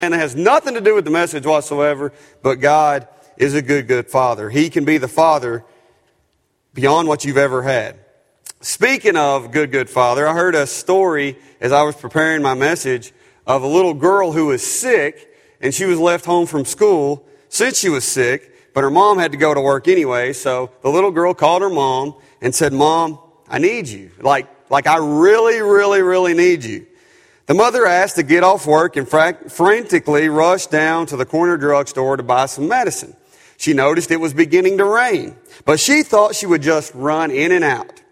And it has nothing to do with the message whatsoever, but God is a good, good Father. He can be the Father beyond what you've ever had. Speaking of good, good Father, I heard a story as I was preparing my message of a little girl who was sick, and she was left home from school since she was sick, but her mom had to go to work anyway, so the little girl called her mom and said, "Mom, I need you. Like I really, really, really need you." The mother asked to get off work and frantically rushed down to the corner drugstore to buy some medicine. She noticed it was beginning to rain, but she thought she would just run in and out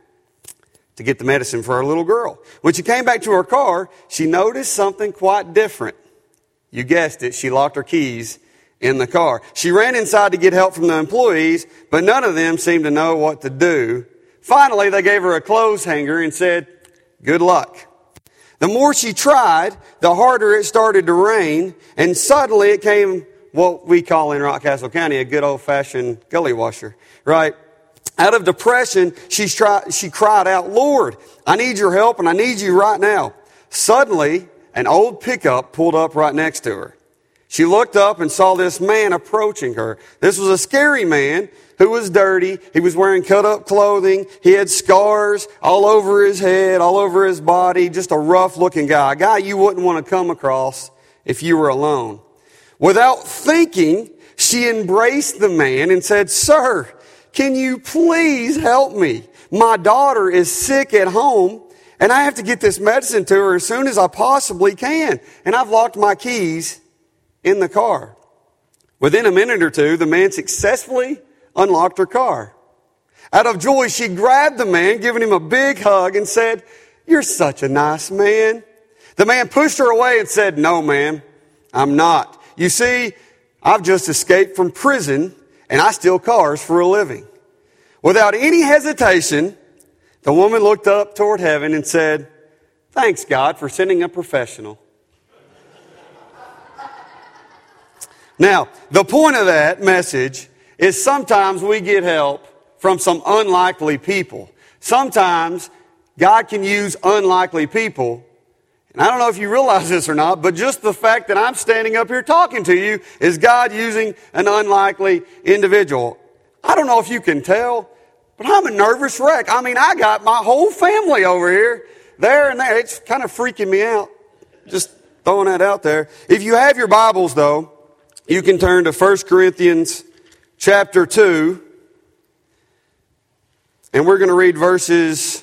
to get the medicine for her little girl. When she came back to her car, she noticed something quite different. You guessed it, she locked her keys in the car. She ran inside to get help from the employees, but none of them seemed to know what to do. Finally, they gave her a clothes hanger and said, "Good luck." The more she tried, the harder it started to rain, and suddenly it came what we call in Rockcastle County a good old-fashioned gully washer, right? Out of depression, she cried out, "Lord, I need your help and I need you right now." Suddenly, an old pickup pulled up right next to her. She looked up and saw this man approaching her. This was a scary man who was dirty. He was wearing cut-up clothing. He had scars all over his head, all over his body. Just a rough-looking guy. A guy you wouldn't want to come across if you were alone. Without thinking, she embraced the man and said, "Sir, can you please help me? My daughter is sick at home, and I have to get this medicine to her as soon as I possibly can. And I've locked my keys in the car." Within a minute or two, the man successfully unlocked her car. Out of joy, she grabbed the man, giving him a big hug, and said, "You're such a nice man." The man pushed her away and said, "No, ma'am, I'm not. You see, I've just escaped from prison, and I steal cars for a living." Without any hesitation, the woman looked up toward heaven and said, "Thanks, God, for sending a professional." Now, the point of that message is sometimes we get help from some unlikely people. Sometimes God can use unlikely people. And I don't know if you realize this or not, but just the fact that I'm standing up here talking to you is God using an unlikely individual. I don't know if you can tell, but I'm a nervous wreck. I mean, I got my whole family over here, there and there. It's kind of freaking me out. Just throwing that out there. If you have your Bibles, though, you can turn to 1 Corinthians chapter 2, and we're going to read verses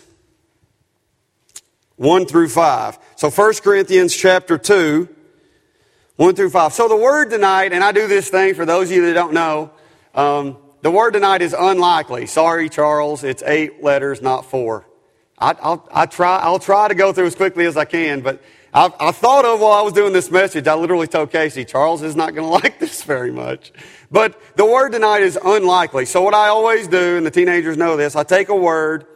1 through 5. So 1 Corinthians chapter 2, 1 through 5. So the word tonight, and I do this thing for those of you that don't know, the word tonight is unlikely. Sorry, Charles, it's 8 letters, not 4. I'll try to go through as quickly as I can, but I thought of while I was doing this message, I literally told Casey, Charles is not going to like this very much. But the word tonight is unlikely. So what I always do, and the teenagers know this, I take a word,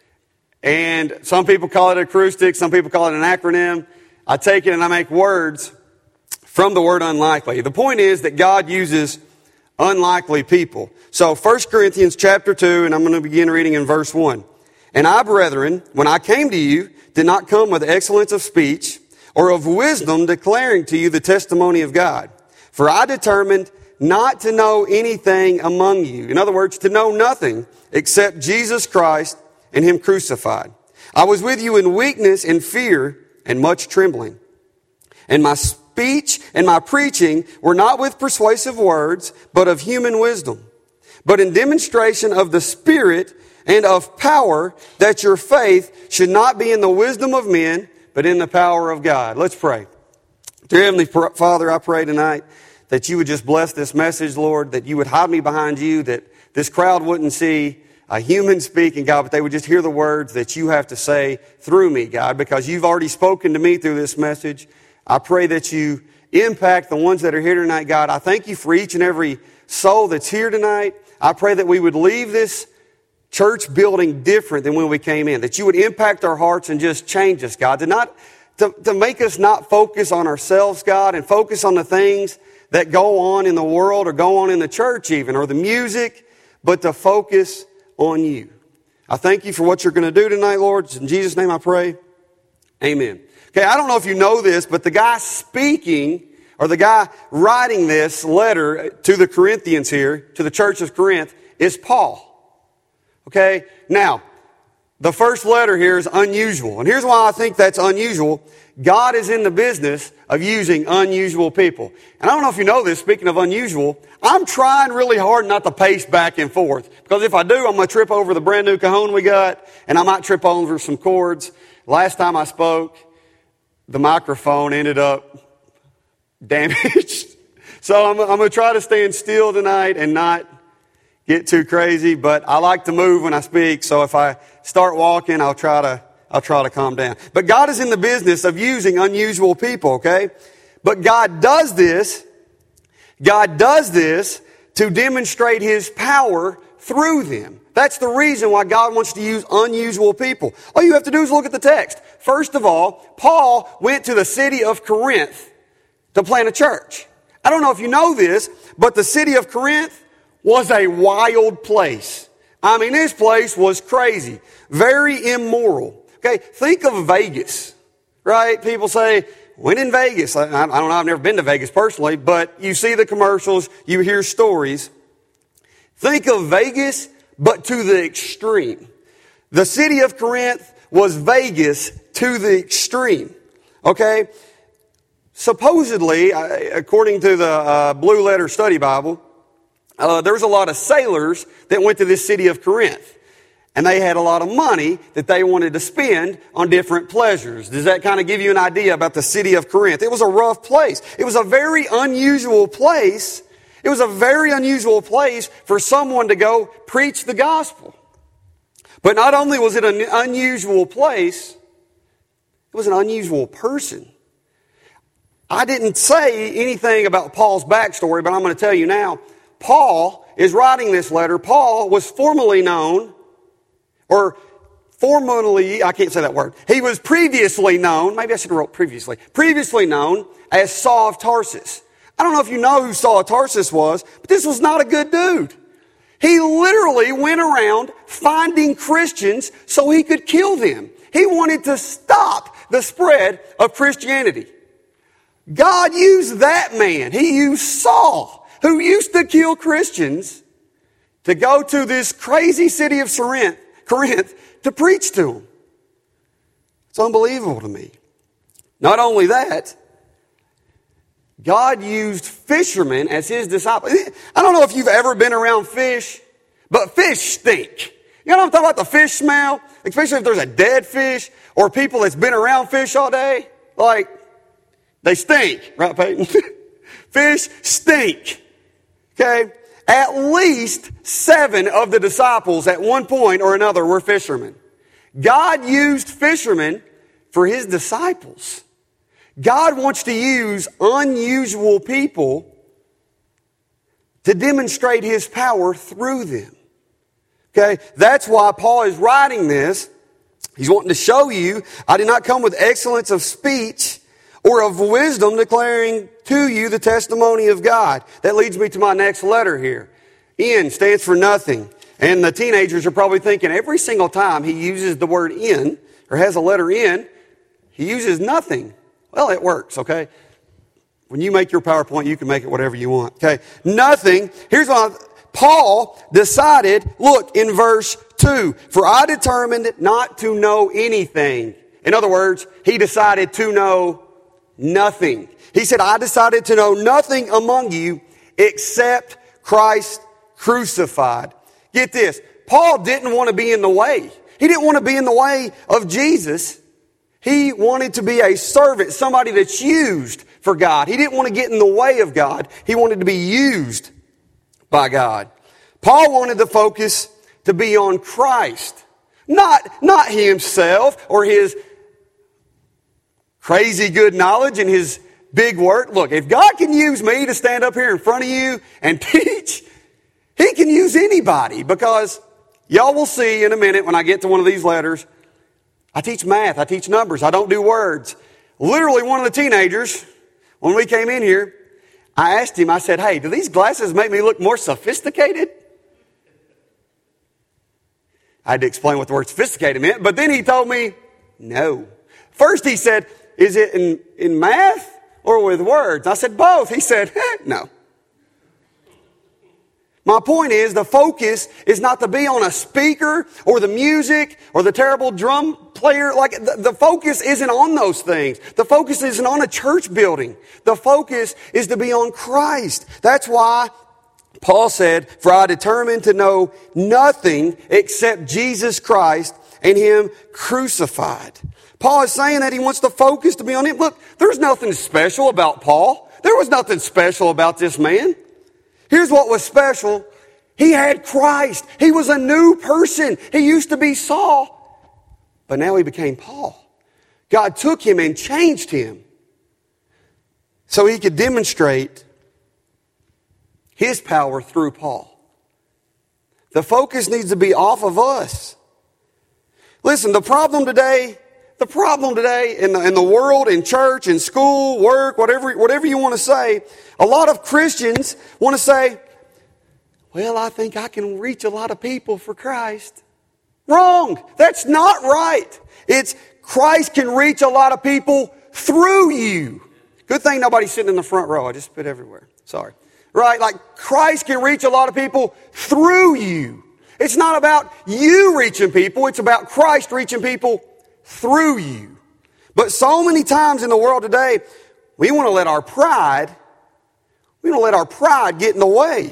and some people call it an acrostic, some people call it an acronym. I take it and I make words from the word unlikely. The point is that God uses unlikely people. So 1 Corinthians chapter 2, and I'm going to begin reading in verse 1. "And I, brethren, when I came to you, did not come with excellence of speech or of wisdom declaring to you the testimony of God. For I determined not to know anything among you." In other words, to know nothing except Jesus Christ and Him crucified. "I was with you in weakness and fear and much trembling. And my speech and my preaching were not with persuasive words, but of human wisdom, but in demonstration of the Spirit and of power, that your faith should not be in the wisdom of men, but in the power of God." Let's pray. Dear Heavenly Father, I pray tonight that you would just bless this message, Lord, that you would hide me behind you, that this crowd wouldn't see a human speaking, God, but they would just hear the words that you have to say through me, God, because you've already spoken to me through this message. I pray that you impact the ones that are here tonight, God. I thank you for each and every soul that's here tonight. I pray that we would leave this church building different than when we came in, that you would impact our hearts and just change us, God, to make us not focus on ourselves, God, and focus on the things that go on in the world or go on in the church even, or the music, but to focus on you. I thank you for what you're going to do tonight, Lord. In Jesus' name I pray. Amen. Okay, I don't know if you know this, but the guy speaking or the guy writing this letter to the Corinthians here, to the church of Corinth, is Paul. Okay? Now, the first letter here is unusual. And here's why I think that's unusual. God is in the business of using unusual people. And I don't know if you know this, speaking of unusual, I'm trying really hard not to pace back and forth. Because if I do, I'm going to trip over the brand new cajon we got, and I might trip over some cords. Last time I spoke, the microphone ended up damaged. So I'm going to try to stand still tonight and not get too crazy, but I like to move when I speak, so if I start walking, I'll try to calm down. But God is in the business of using unusual people, okay? But God does this to demonstrate His power through them. That's the reason why God wants to use unusual people. All you have to do is look at the text. First of all, Paul went to the city of Corinth to plant a church. I don't know if you know this, but the city of Corinth was a wild place. I mean, this place was crazy. Very immoral. Okay, think of Vegas, right? People say, when in Vegas, I don't know, I've never been to Vegas personally, but you see the commercials, you hear stories. Think of Vegas, but to the extreme. The city of Corinth was Vegas to the extreme. Okay? Supposedly, according to the Blue Letter Study Bible, there was a lot of sailors that went to this city of Corinth. And they had a lot of money that they wanted to spend on different pleasures. Does that kind of give you an idea about the city of Corinth? It was a rough place. It was a very unusual place. It was a very unusual place for someone to go preach the gospel. But not only was it an unusual place, it was an unusual person. I didn't say anything about Paul's backstory, but I'm going to tell you now. Paul is writing this letter. Paul was formerly known, I can't say that word. He was previously known, maybe I should have wrote previously known as Saul of Tarsus. I don't know if you know who Saul of Tarsus was, but this was not a good dude. He literally went around finding Christians so he could kill them. He wanted to stop the spread of Christianity. God used that man. He used Saul, who used to kill Christians, to go to this crazy city of Corinth to preach to them. It's unbelievable to me. Not only that, God used fishermen as His disciples. I don't know if you've ever been around fish, but fish stink. You know what I'm talking about? The fish smell? Especially if there's a dead fish or people that's been around fish all day. Like, they stink. Right, Peyton? Fish stink. Okay? At least 7 of the disciples at one point or another were fishermen. God used fishermen for His disciples. God wants to use unusual people to demonstrate His power through them. Okay? That's why Paul is writing this. He's wanting to show you, I did not come with excellence of speech or of wisdom declaring to you the testimony of God. That leads me to my next letter here. N stands for nothing. And the teenagers are probably thinking every single time he uses the word in, or has a letter in, he uses nothing. Well, it works, okay? When you make your PowerPoint, you can make it whatever you want, okay? Nothing. Here's what Paul decided, look, in verse 2, for I determined not to know anything. In other words, he decided to know nothing. He said, I decided to know nothing among you except Christ crucified. Get this. Paul didn't want to be in the way. He didn't want to be in the way of Jesus. He wanted to be a servant, somebody that's used for God. He didn't want to get in the way of God. He wanted to be used by God. Paul wanted the focus to be on Christ, not himself or his crazy good knowledge and his big work. Look, if God can use me to stand up here in front of you and teach, He can use anybody, because y'all will see in a minute when I get to one of these letters, I teach math, I teach numbers, I don't do words. Literally one of the teenagers, when we came in here, I asked him, I said, hey, do these glasses make me look more sophisticated? I had to explain what the word sophisticated meant, but then he told me, no. First he said, is it in math or with words? I said, both. He said, no. My point is, the focus is not to be on a speaker or the music or the terrible drum player. Like, the focus isn't on those things. The focus isn't on a church building. The focus is to be on Christ. That's why Paul said, for I determined to know nothing except Jesus Christ and Him crucified. Paul is saying that he wants the focus to be on Him. Look, there's nothing special about Paul. There was nothing special about this man. Here's what was special. He had Christ. He was a new person. He used to be Saul, but now he became Paul. God took him and changed him so he could demonstrate His power through Paul. The focus needs to be off of us. Listen, the problem today in the world, in church, in school, work, whatever you want to say, a lot of Christians want to say, well, I think I can reach a lot of people for Christ. Wrong. That's not right. It's Christ can reach a lot of people through you. Good thing nobody's sitting in the front row. I just spit everywhere. Sorry. Right? Like Christ can reach a lot of people through you. It's not about you reaching people. It's about Christ reaching people through you. But so many times in the world today, we want to let our pride get in the way.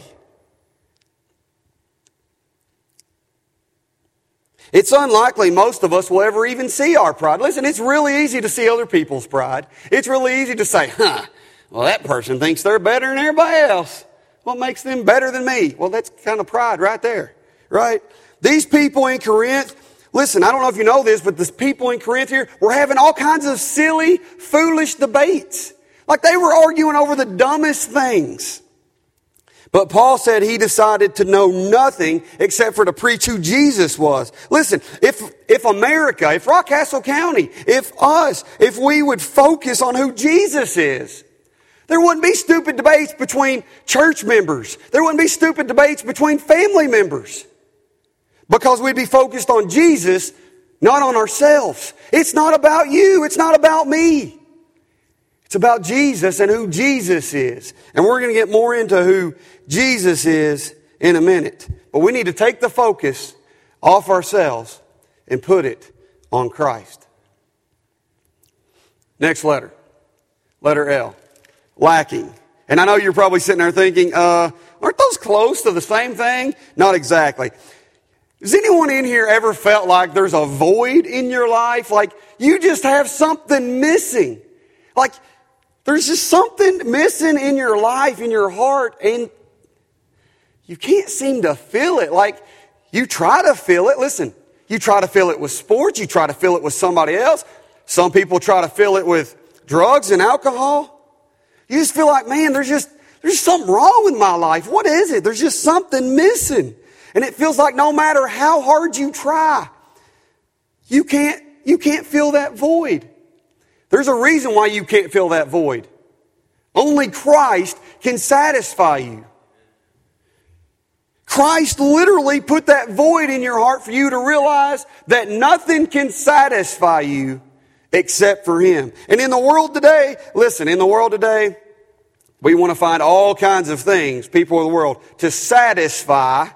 It's unlikely most of us will ever even see our pride. Listen, it's really easy to see other people's pride. It's really easy to say, well, that person thinks they're better than everybody else. What makes them better than me? Well, that's kind of pride right there, right? These people in Corinth, listen, I don't know if you know this, but the people in Corinth here were having all kinds of silly, foolish debates. Like they were arguing over the dumbest things. But Paul said he decided to know nothing except for to preach who Jesus was. Listen, if America, if Rockcastle County, if we would focus on who Jesus is, there wouldn't be stupid debates between church members. There wouldn't be stupid debates between family members. Because we'd be focused on Jesus, not on ourselves. It's not about you. It's not about me. It's about Jesus and who Jesus is. And we're going to get more into who Jesus is in a minute. But we need to take the focus off ourselves and put it on Christ. Next letter. Letter L. Lacking. And I know you're probably sitting there thinking, aren't those close to the same thing? Not exactly. Has anyone in here ever felt like there's a void in your life? Like you just have something missing. Like there's just something missing in your life, in your heart, and you can't seem to feel it. Like you try to feel it. Listen, you try to feel it with sports. You try to feel it with somebody else. Some people try to feel it with drugs and alcohol. You just feel like, man, there's something wrong with my life. What is it? There's just something missing. And it feels like no matter how hard you try, you can't fill that void. There's a reason why you can't fill that void. Only Christ can satisfy you. Christ literally put that void in your heart for you to realize that nothing can satisfy you except for Him. And in the world today, listen, in the world today, we want to find all kinds of things, people of the world, to satisfy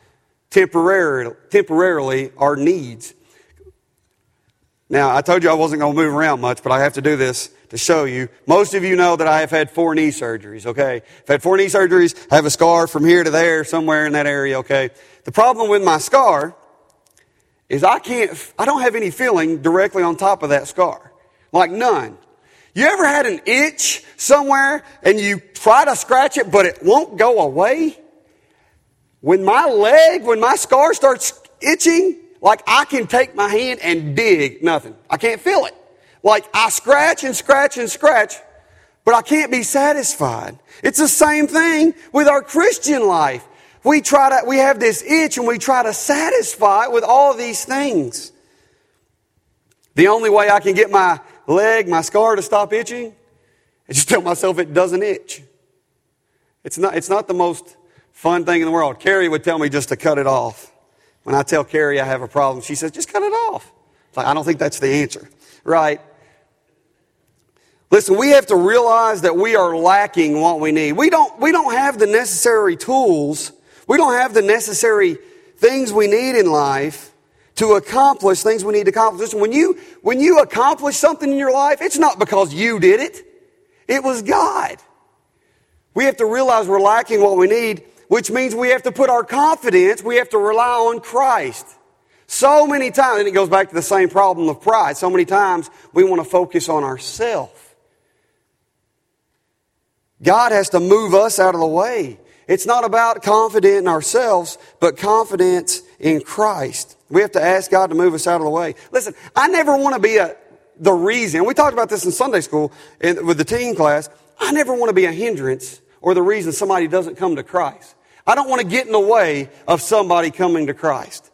temporarily our needs. Now, I told you I wasn't going to move around much, but I have to do this to show you. Most of you know that I have had 4 knee surgeries, okay? I've had 4 knee surgeries. I have a scar from here to there, somewhere in that area, okay? The problem with my scar is I don't have any feeling directly on top of that scar. Like none. You ever had an itch somewhere and you try to scratch it, but it won't go away? When my scar starts itching, like I can take my hand and dig, nothing. I can't feel it. Like I scratch and scratch and scratch, but I can't be satisfied. It's the same thing with our Christian life. We have this itch and we try to satisfy it with all of these things. The only way I can get my scar to stop itching, is just tell myself it doesn't itch. It's not the most fun thing in the world. Carrie would tell me just to cut it off. When I tell Carrie I have a problem, she says, just cut it off. It's like, I don't think that's the answer, right? Listen, we have to realize that we are lacking what we need. We don't have the necessary tools. We don't have the necessary things we need in life to accomplish things we need to accomplish. Listen, when you accomplish something in your life, it's not because you did it. It was God. We have to realize we're lacking what we need, which means we have to put our confidence, we have to rely on Christ. So many times, and it goes back to the same problem of pride, so many times we want to focus on ourselves. God has to move us out of the way. It's not about confidence in ourselves, but confidence in Christ. We have to ask God to move us out of the way. Listen, I never want to be the reason. We talked about this in Sunday school with the teen class. I never want to be a hindrance or the reason somebody doesn't come to Christ. I don't want to get in the way of somebody coming to Christ.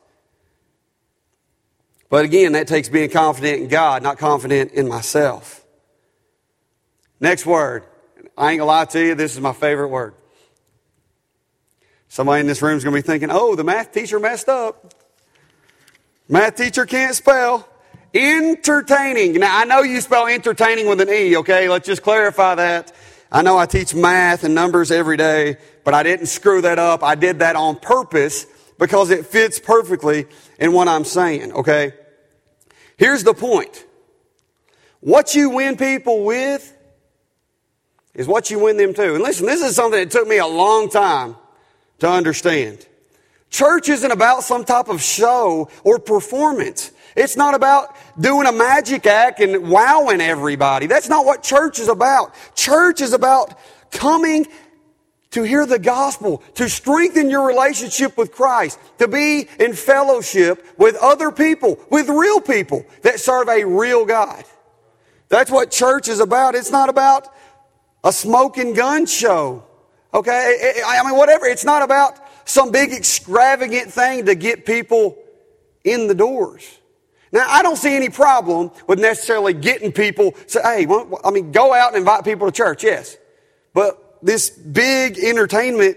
But again, that takes being confident in God, not confident in myself. Next word. I ain't gonna lie to you, this is my favorite word. Somebody in this room is going to be thinking, oh, the math teacher messed up. Math teacher can't spell. Entertaining. Now, I know you spell entertaining with an E, okay? Let's just clarify that. I know I teach math and numbers every day, but I didn't screw that up. I did that on purpose because it fits perfectly in what I'm saying, okay? Here's the point. What you win people with is what you win them to. And listen, this is something that took me a long time to understand. Church isn't about some type of show or performance. It's not about doing a magic act and wowing everybody. That's not what church is about. Church is about coming to hear the gospel, to strengthen your relationship with Christ, to be in fellowship with other people, with real people that serve a real God. That's what church is about. It's not about a smoke and gun show. Okay? I mean, whatever. It's not about some big extravagant thing to get people in the doors. Now, I don't see any problem with necessarily getting people, say, hey, go out and invite people to church, yes. But this big entertainment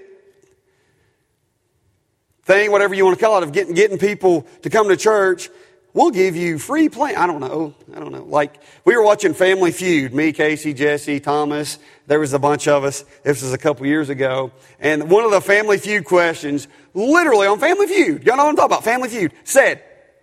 thing, whatever you want to call it, of getting people to come to church, we'll give you free play. I don't know. Like, we were watching Family Feud. Me, Casey, Jesse, Thomas. There was a bunch of us. This was a couple years ago. And one of the Family Feud questions, literally on Family Feud, y'all know what I'm talking about, Family Feud, said,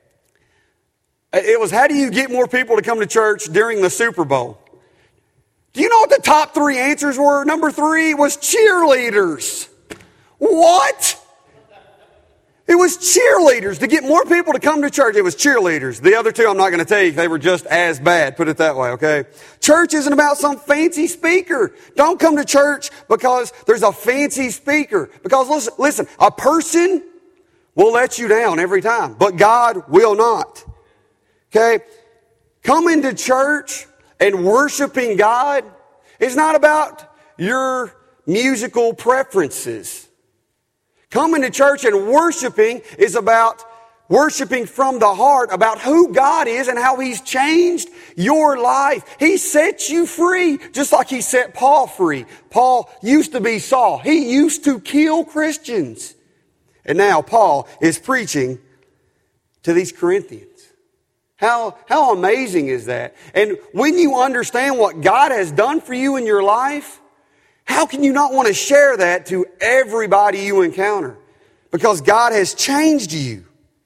it was, how do you get more people to come to church during the Super Bowl? Do you know what the top 3 answers were? Number 3 was cheerleaders. What? It was cheerleaders. To get more people to come to church, it was cheerleaders. The other 2, I'm not going to tell you. They were just as bad. Put it that way, okay? Church isn't about some fancy speaker. Don't come to church because there's a fancy speaker. Because listen, a person will let you down every time, but God will not. Okay? Coming to church and worshiping God is not about your musical preferences. Coming to church and worshiping is about worshiping from the heart, about who God is and how He's changed your life. He set you free, just like He set Paul free. Paul used to be Saul. He used to kill Christians. And now Paul is preaching to these Corinthians. How amazing is that? And when you understand what God has done for you in your life, how can you not want to share that to everybody you encounter? Because God has changed you.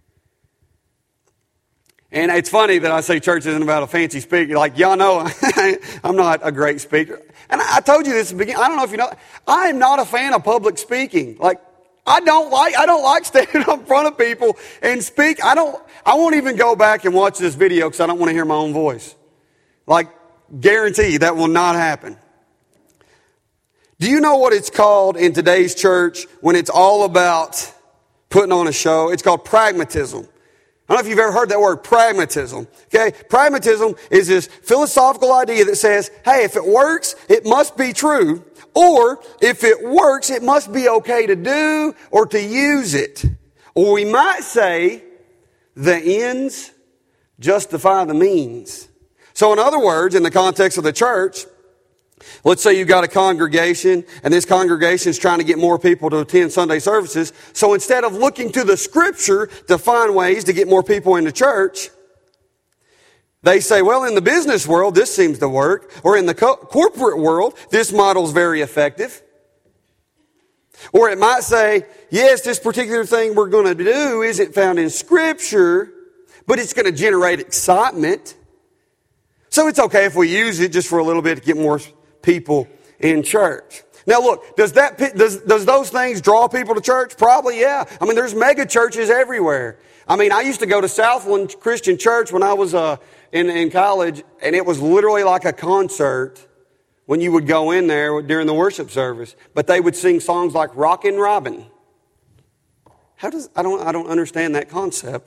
And it's funny that I say church isn't about a fancy speaker. Like, y'all know, I'm not a great speaker. And I told you this at the beginning. I don't know if you know, I am not a fan of public speaking. Like, I don't like standing up in front of people and speak. I won't even go back and watch this video because I don't want to hear my own voice. Like, guarantee that will not happen. Do you know what it's called in today's church when it's all about putting on a show? It's called pragmatism. I don't know if you've ever heard that word, pragmatism. Okay? Pragmatism is this philosophical idea that says, hey, if it works, it must be true. Or, if it works, it must be okay to do or to use it. Or we might say, the ends justify the means. So in other words, in the context of the church, let's say you've got a congregation, and this congregation is trying to get more people to attend Sunday services. So instead of looking to the Scripture to find ways to get more people into church, They say, well, in the business world, this seems to work. Or in the corporate world, this model's very effective. Or it might say, yes, this particular thing we're going to do isn't found in Scripture, but it's going to generate excitement. So it's okay if we use it just for a little bit to get more people in church. Now look, does those things draw people to church? Probably, yeah. I mean, there's mega churches everywhere. I mean, I used to go to Southland Christian Church when I was in college, and it was literally like a concert when you would go in there during the worship service. But they would sing songs like Rockin' Robin. I don't understand that concept.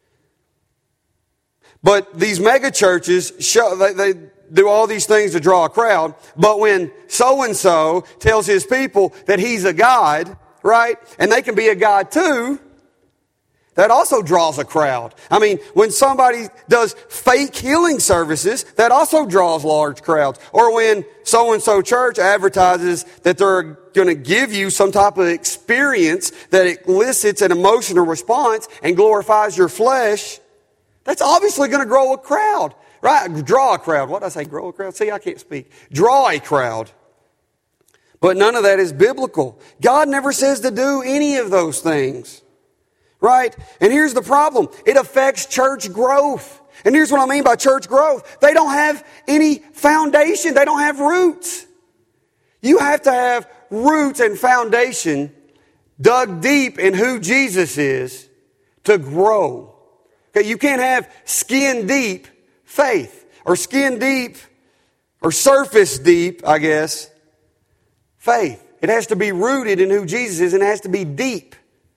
But these mega churches they do all these things to draw a crowd. But when so-and-so tells his people that he's a God, right? And they can be a God too, that also draws a crowd. I mean, when somebody does fake healing services, that also draws large crowds. Or when so-and-so church advertises that they're going to give you some type of experience that elicits an emotional response and glorifies your flesh, that's obviously going to grow a crowd. Right? Draw a crowd. What did I say? Grow a crowd? See, I can't speak. Draw a crowd. But none of that is biblical. God never says to do any of those things. Right? And here's the problem. It affects church growth. And here's what I mean by church growth. They don't have any foundation. They don't have roots. You have to have roots and foundation dug deep in who Jesus is to grow. Okay, you can't have skin deep faith, or skin deep, or surface deep, I guess, faith. It has to be rooted in who Jesus is, and it has to be deep.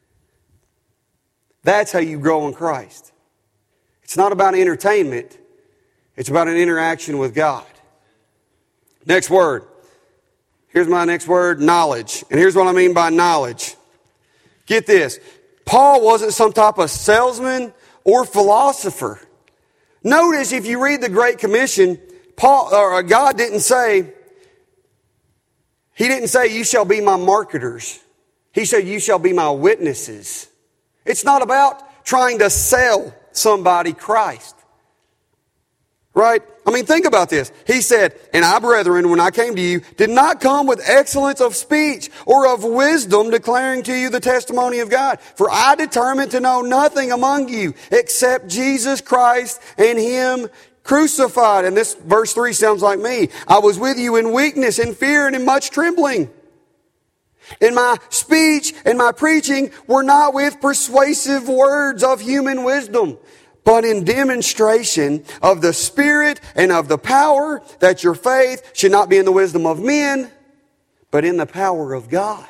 That's how you grow in Christ. It's not about entertainment. It's about an interaction with God. Next word. Here's my next word, knowledge. And here's what I mean by knowledge. Get this. Paul wasn't some type of salesman or philosopher. Notice if you read the Great Commission, God didn't say, He didn't say, you shall be my marketers. He said, you shall be my witnesses. It's not about trying to sell somebody Christ. Right? I mean, think about this. He said, and I, brethren, when I came to you, did not come with excellence of speech or of wisdom declaring to you the testimony of God. For I determined to know nothing among you except Jesus Christ and Him crucified. And this verse 3 sounds like me. I was with you in weakness, in fear, and in much trembling. And my speech and my preaching were not with persuasive words of human wisdom, but in demonstration of the Spirit and of the power, that your faith should not be in the wisdom of men, but in the power of God.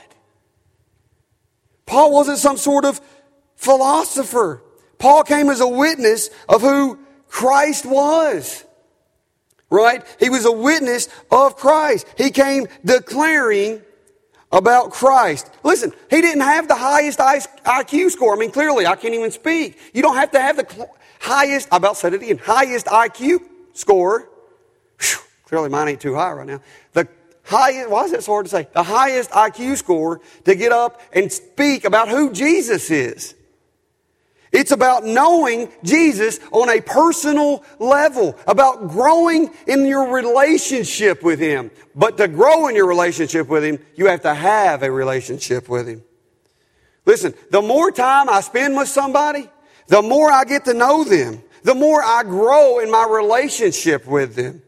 Paul wasn't some sort of philosopher. Paul came as a witness of who Christ was. Right? He was a witness of Christ. He came declaring about Christ. Listen, he didn't have the highest IQ score. I mean, clearly, I can't even speak. You don't have to have the highest, I about said it again, highest IQ score. Whew, clearly mine ain't too high right now. The highest, why is that so hard to say? The highest IQ score to get up and speak about who Jesus is. It's about knowing Jesus on a personal level, about growing in your relationship with Him. But to grow in your relationship with Him, you have to have a relationship with Him. Listen, the more time I spend with somebody, the more I get to know them, the more I grow in my relationship with them.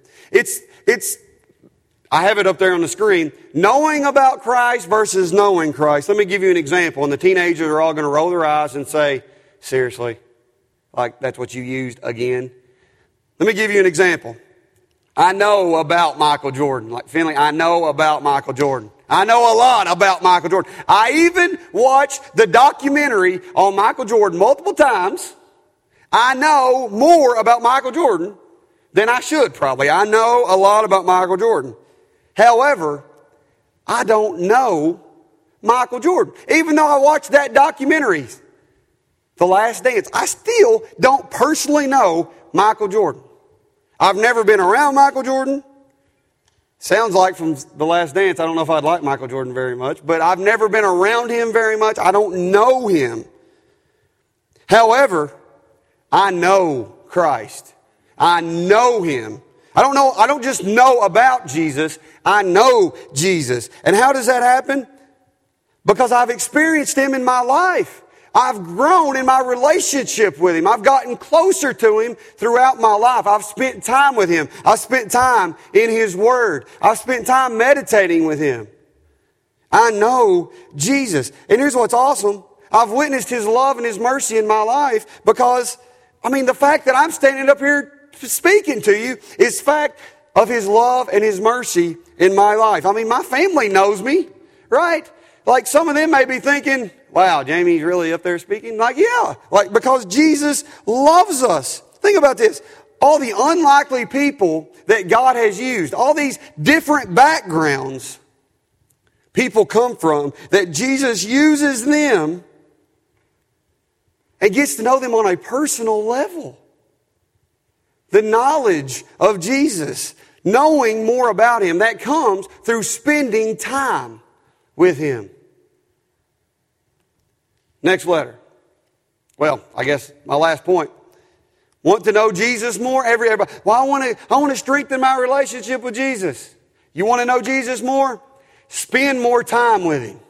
I have it up there on the screen, knowing about Christ versus knowing Christ. Let me give you an example, and the teenagers are all going to roll their eyes and say, seriously? Like, that's what you used again? Let me give you an example. I know about Michael Jordan. Like, Finley, I know about Michael Jordan. I know a lot about Michael Jordan. I even watched the documentary on Michael Jordan multiple times. I know more about Michael Jordan than I should probably. I know a lot about Michael Jordan. However, I don't know Michael Jordan. Even though I watched that documentary, The Last Dance, I still don't personally know Michael Jordan. I've never been around Michael Jordan. Sounds like from The Last Dance, I don't know if I'd like Michael Jordan very much, but I've never been around him very much. I don't know him. However, I know Christ. I know Him. I don't just know about Jesus. I know Jesus. And how does that happen? Because I've experienced Him in my life. I've grown in my relationship with Him. I've gotten closer to Him throughout my life. I've spent time with Him. I've spent time in His Word. I've spent time meditating with Him. I know Jesus. And here's what's awesome. I've witnessed His love and His mercy in my life because, the fact that I'm standing up here speaking to you is fact of His love and His mercy in my life. My family knows me, right? Like some of them may be thinking, wow, Jamie's really up there speaking? Because Jesus loves us. Think about this. All the unlikely people that God has used, all these different backgrounds people come from, that Jesus uses them and gets to know them on a personal level. The knowledge of Jesus, knowing more about Him, that comes through spending time with Him. Next letter. Well, I guess my last point. Want to know Jesus more? Everybody. Well, I want to strengthen my relationship with Jesus. You want to know Jesus more? Spend more time with Him.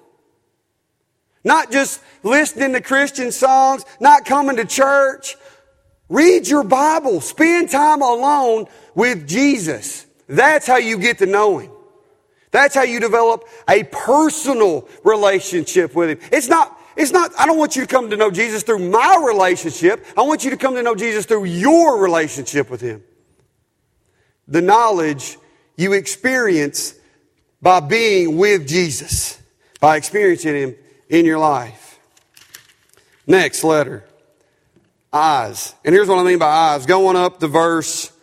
Not just listening to Christian songs, not coming to church. Read your Bible. Spend time alone with Jesus. That's how you get to know Him. That's how you develop a personal relationship with Him. It's not, I don't want you to come to know Jesus through my relationship. I want you to come to know Jesus through your relationship with Him. The knowledge you experience by being with Jesus, by experiencing Him in your life. Next letter. Eyes. And here's what I mean by eyes. Going up to verse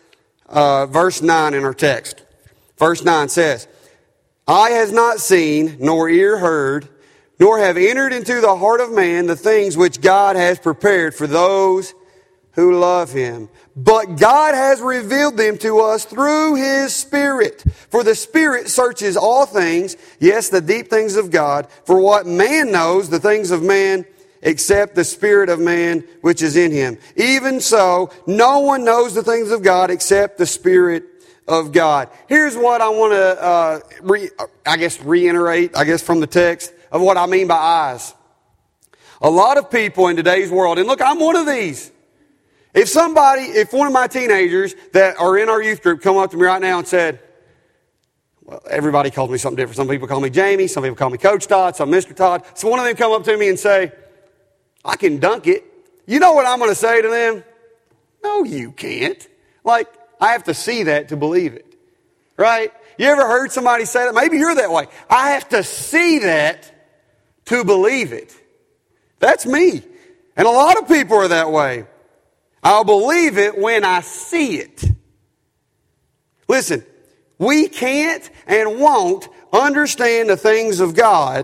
9 in our text. Verse 9 says, Eye has not seen, nor ear heard, nor have entered into the heart of man the things which God has prepared for those who love Him. But God has revealed them to us through His Spirit. For the Spirit searches all things, yes, the deep things of God. For what man knows, the things of man, except the Spirit of man which is in him. Even so, no one knows the things of God except the Spirit of God. Here's what I want to, reiterate, from the text of what I mean by eyes. A lot of people in today's world, and look, I'm one of these. If one of my teenagers that are in our youth group come up to me right now and said, well, everybody calls me something different. Some people call me Jamie, some people call me Coach Todd, some Mr. Todd. So one of them come up to me and say, I can dunk it. You know what I'm going to say to them? No, you can't. I have to see that to believe it. Right? You ever heard somebody say that? Maybe you're that way. I have to see that to believe it. That's me. And a lot of people are that way. I'll believe it when I see it. Listen, we can't and won't understand the things of God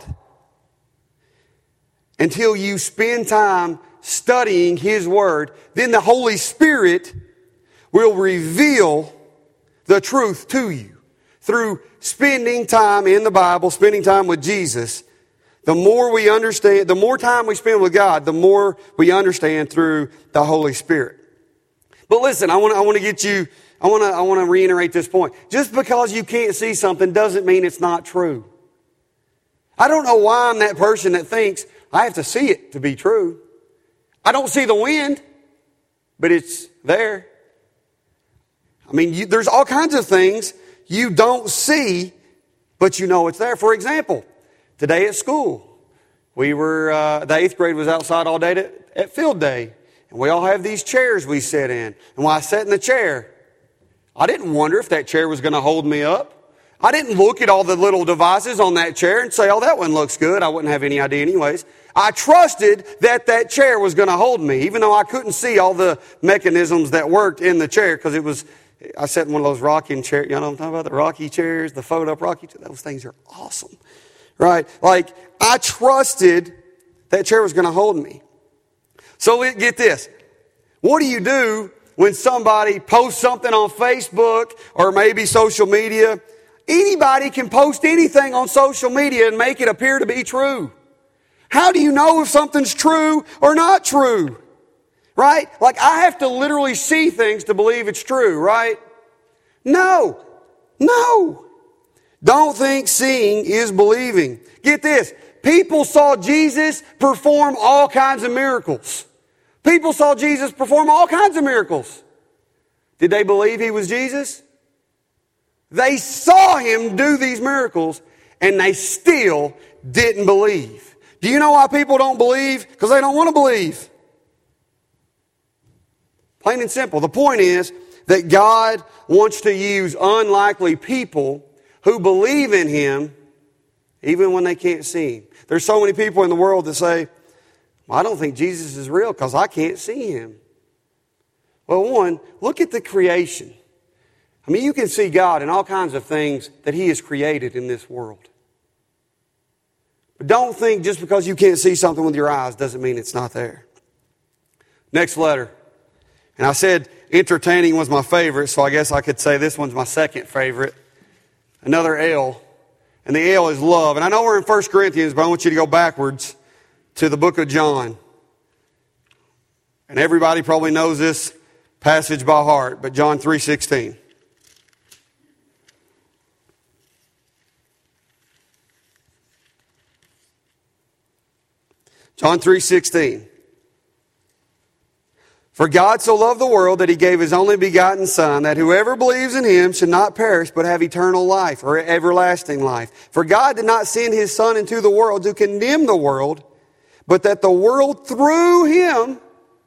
until you spend time studying His Word. Then the Holy Spirit will reveal the truth to you. Through spending time in the Bible, spending time with Jesus, the more we understand, the more time we spend with God, the more we understand through the Holy Spirit. But listen, I want to reiterate this point. Just because you can't see something doesn't mean it's not true. I don't know why I'm that person that thinks I have to see it to be true. I don't see the wind, but it's there. There's all kinds of things you don't see, but you know it's there. For example, today at school, we were, the 8th grade was outside all day at field day. And we all have these chairs we sit in. And when I sat in the chair, I didn't wonder if that chair was going to hold me up. I didn't look at all the little devices on that chair and say, oh, that one looks good. I wouldn't have any idea anyways. I trusted that chair was going to hold me, even though I couldn't see all the mechanisms that worked in the chair, because I sat in one of those rocking chairs. You know what I'm talking about? The rocky chairs, the fold-up rocky chairs. Those things are awesome, right? I trusted that chair was going to hold me. So get this. What do you do when somebody posts something on Facebook or maybe social media? Anybody can post anything on social media and make it appear to be true. How do you know if something's true or not true? Right? Like I have to literally see things to believe it's true, right? No. Don't think seeing is believing. Get this. People saw Jesus perform all kinds of miracles. People saw Jesus perform all kinds of miracles. Did they believe He was Jesus? They saw Him do these miracles and they still didn't believe. Do you know why people don't believe? Because they don't want to believe. Plain and simple. The point is that God wants to use unlikely people who believe in Him even when they can't see Him. There's so many people in the world that say, well, I don't think Jesus is real because I can't see Him. Well, one, look at the creation. I mean, you can see God in all kinds of things that He has created in this world. But don't think just because you can't see something with your eyes doesn't mean it's not there. Next letter. And I said entertaining was my favorite, so I guess I could say this one's my second favorite. Another L. And the L is love. And I know we're in 1 Corinthians, but I want you to go backwards to the book of John. And everybody probably knows this passage by heart, but John 3:16. John 3:16. For God so loved the world that He gave His only begotten Son, that whoever believes in Him should not perish but have eternal life, or everlasting life. For God did not send His Son into the world to condemn the world, but that the world through Him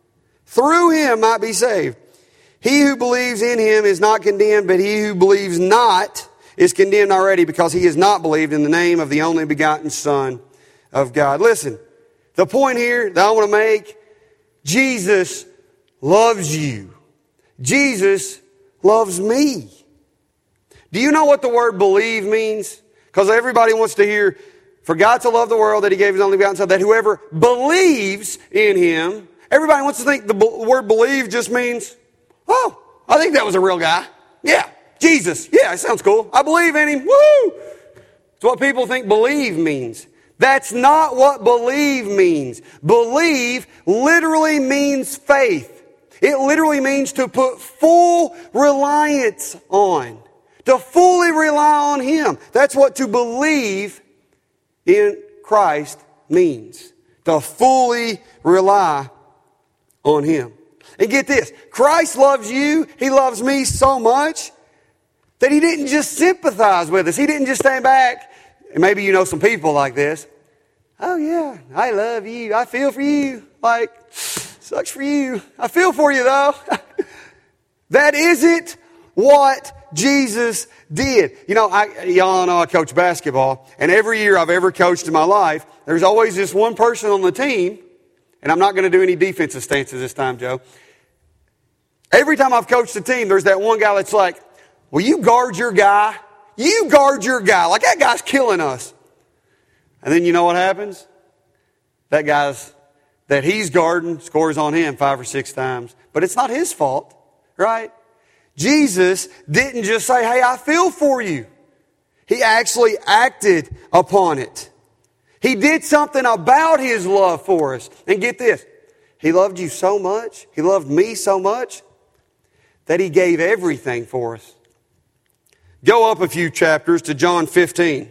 might be saved. He who believes in Him is not condemned, but he who believes not is condemned already, because he has not believed in the name of the only begotten Son of God. Listen, the point here that I want to make, Jesus loves you. Jesus loves me. Do you know what the word believe means? Because everybody wants to hear, for God so loved the world that He gave His only begotten Son, that whoever believes in Him. Everybody wants to think the word believe just means, oh, I think that was a real guy. Yeah, Jesus. Yeah, it sounds cool. I believe in Him. Woo! It's what people think believe means. That's not what believe means. Believe literally means faith. It literally means to put full reliance on. To fully rely on Him. That's what to believe in Christ means. To fully rely on Him. And get this, Christ loves you, He loves me so much that He didn't just sympathize with us. He didn't just stand back. And maybe you know some people like this. Oh yeah, I love you. I feel for you. Like, sucks for you. I feel for you though. That isn't what Jesus did. You know, y'all know I coach basketball, and every year I've ever coached in my life, there's always this one person on the team, and I'm not going to do any defensive stances this time, Joe. Every time I've coached a team, there's that one guy that's like, will you guard your guy? You guard your guy. Like, that guy's killing us. And then you know what happens? That guy's that he's guarding scores on him 5 or 6 times. But it's not his fault, right? Jesus didn't just say, hey, I feel for you. He actually acted upon it. He did something about His love for us. And get this, He loved you so much, He loved me so much, that He gave everything for us. Go up a few chapters to John 15.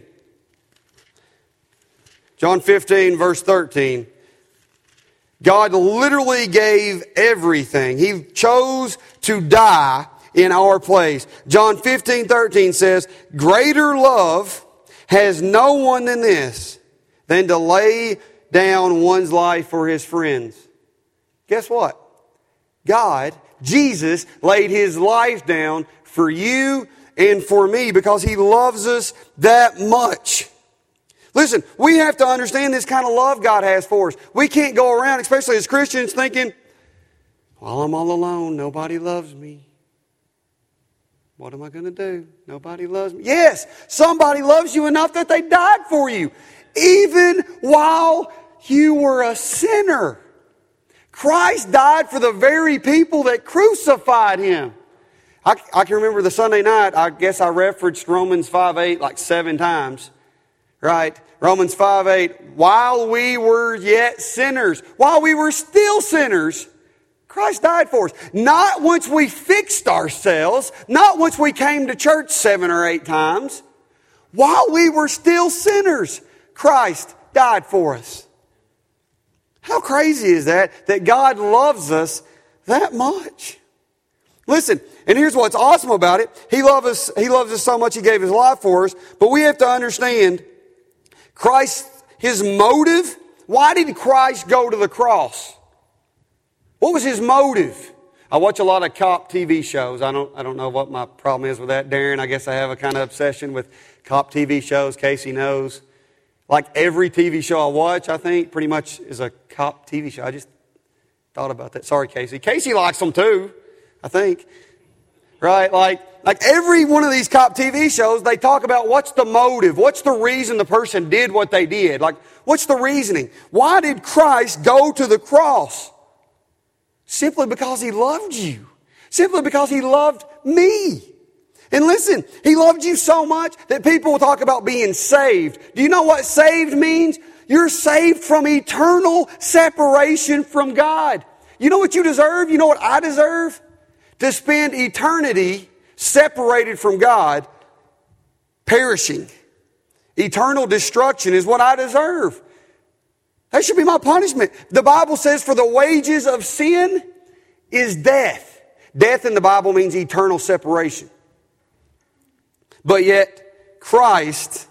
John 15, verse 13. God literally gave everything. He chose to die in our place. John 15:13 says, greater love has no one than this, than to lay down one's life for his friends. Guess what? God, Jesus, laid His life down for you and for me because He loves us that much. Listen, we have to understand this kind of love God has for us. We can't go around, especially as Christians, thinking, well, I'm all alone. Nobody loves me. What am I going to do? Nobody loves me. Yes, somebody loves you enough that they died for you. Even while you were a sinner. Christ died for the very people that crucified Him. I can remember the Sunday night, I guess I referenced Romans 5:8 like 7 times. Right? Romans 5:8. While we were yet sinners, while we were still sinners, Christ died for us. Not once we fixed ourselves, not once we came to church 7 or 8 times. While we were still sinners, Christ died for us. How crazy is that God loves us that much? Listen, and here's what's awesome about it. He loves us so much He gave His life for us. But we have to understand Christ, His motive. Why did Christ go to the cross? What was His motive? I watch a lot of cop TV shows. I don't know what my problem is with that, Darren. I guess I have a kind of obsession with cop TV shows. Casey knows. Like every TV show I watch, I think, pretty much is a cop TV show. I just thought about that. Sorry, Casey. Casey likes them too, I think. Right? Like every one of these cop TV shows, they talk about what's the motive, what's the reason the person did what they did. Like, what's the reasoning? Why did Christ go to the cross? Simply because He loved you. Simply because He loved me. And listen, He loved you so much that people will talk about being saved. Do you know what saved means? You're saved from eternal separation from God. You know what you deserve? You know what I deserve? To spend eternity separated from God, perishing. Eternal destruction is what I deserve. That should be my punishment. The Bible says for the wages of sin is death. Death in the Bible means eternal separation. But yet, Christ,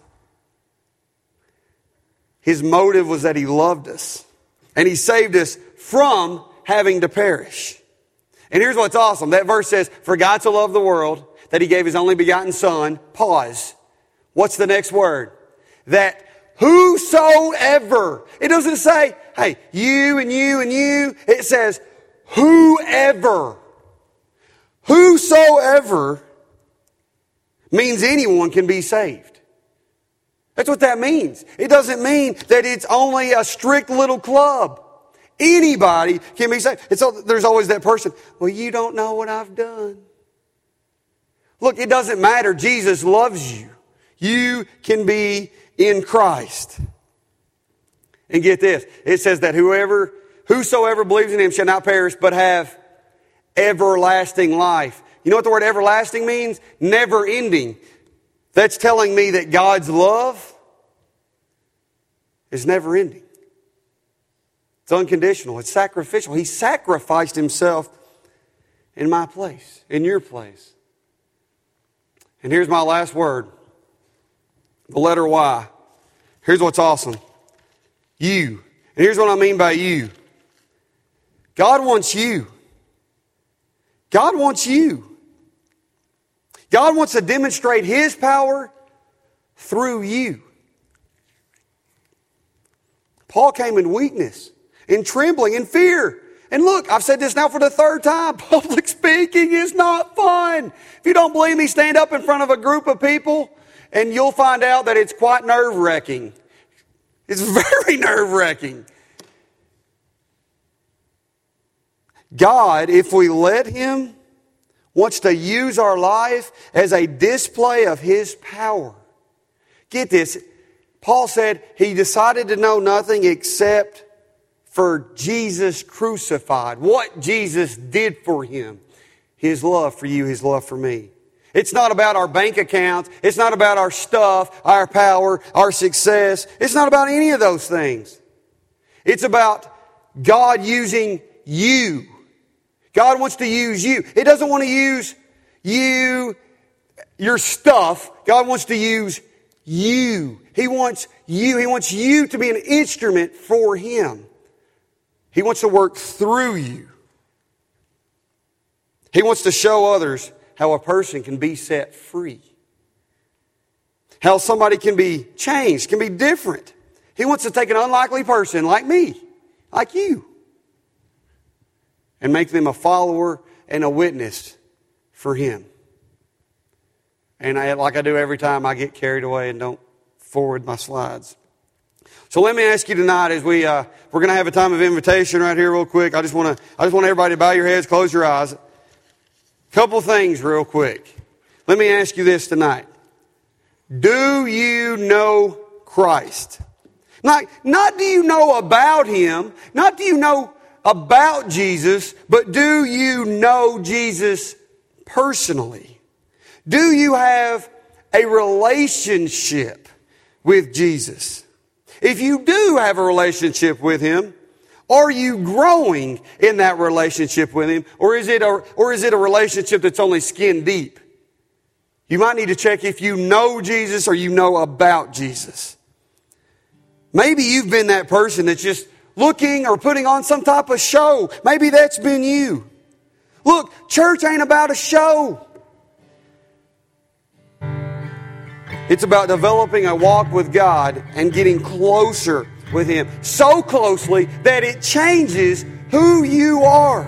His motive was that He loved us. And He saved us from having to perish. And here's what's awesome. That verse says, for God so loved the world that He gave His only begotten Son. Pause. What's the next word? That whosoever. It doesn't say, hey, you and you and you. It says, whoever. Whosoever means anyone can be saved. That's what that means. It doesn't mean that it's only a strict little club. Anybody can be saved. There's always that person, well, you don't know what I've done. Look, it doesn't matter. Jesus loves you. You can be in Christ. And get this. It says that whosoever believes in Him shall not perish, but have everlasting life. You know what the word everlasting means? Never ending. That's telling me that God's love is never ending. It's unconditional. It's sacrificial. He sacrificed Himself in my place, in your place. And here's my last word. The letter Y. Here's what's awesome. You. And here's what I mean by you. God wants you. God wants you. God wants to demonstrate His power through you. Paul came in weakness, in trembling, in fear. And look, I've said this now for the 3rd time. Public speaking is not fun. If you don't believe me, stand up in front of a group of people and you'll find out that it's quite nerve-wracking. It's very nerve-wracking. God, if we let Him, wants to use our life as a display of His power. Get this. Paul said he decided to know nothing except for Jesus crucified. What Jesus did for him. His love for you, His love for me. It's not about our bank accounts. It's not about our stuff, our power, our success. It's not about any of those things. It's about God using you. God wants to use you. He doesn't want to use you, your stuff. God wants to use you. He wants you. He wants you to be an instrument for Him. He wants to work through you. He wants to show others how a person can be set free. How somebody can be changed, can be different. He wants to take an unlikely person like me, like you, and make them a follower and a witness for Him. And like I do every time, I get carried away and don't forward my slides. So let me ask you tonight, as we're going to have a time of invitation right here, real quick. I just want everybody to bow your heads, close your eyes. Couple things, real quick. Let me ask you this tonight: do you know Christ? Not do you know about Him? Not do you know about Jesus, but do you know Jesus personally? Do you have a relationship with Jesus? If you do have a relationship with Him, are you growing in that relationship with Him? Or is it a relationship that's only skin deep? You might need to check if you know Jesus or you know about Jesus. Maybe you've been that person that's just looking or putting on some type of show. Maybe that's been you. Look, church ain't about a show. It's about developing a walk with God and getting closer with Him. So closely that it changes who you are.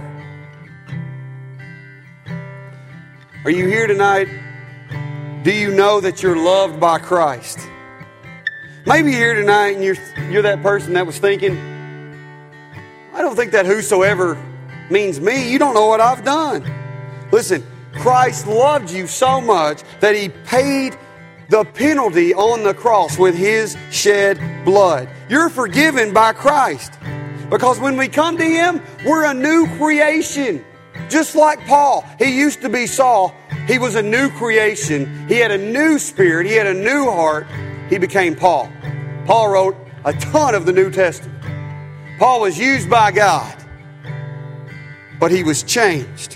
Are you here tonight? Do you know that you're loved by Christ? Maybe you're here tonight and you're that person that was thinking, I don't think that whosoever means me. You don't know what I've done. Listen, Christ loved you so much that He paid the penalty on the cross with His shed blood. You're forgiven by Christ. Because when we come to Him, we're a new creation. Just like Paul. He used to be Saul. He was a new creation. He had a new spirit. He had a new heart. He became Paul. Paul wrote a ton of the New Testament. Paul was used by God. But he was changed.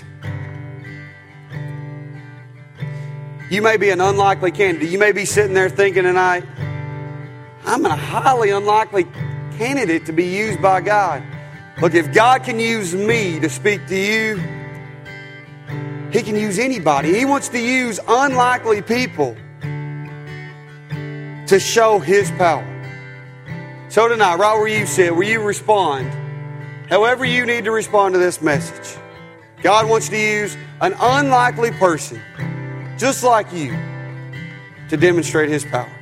You may be an unlikely candidate. You may be sitting there thinking tonight, I'm a highly unlikely candidate to be used by God. Look, if God can use me to speak to you, He can use anybody. He wants to use unlikely people to show His power. So tonight, right where you sit, where you respond, however you need to respond to this message, God wants to use an unlikely person just like you to demonstrate His power.